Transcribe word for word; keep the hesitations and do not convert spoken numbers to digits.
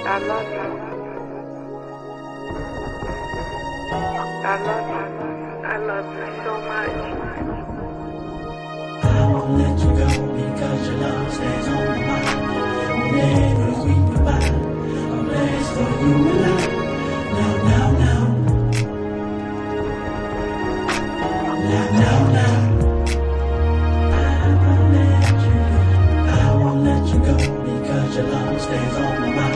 I love you. I love you. I love you so much. I won't let you go because your love stays on my mind. Whenever we goodbye, a place for you and I. Now, now, now. Now, now, now. I won't let you go. I won't let you go because your love stays on my mind.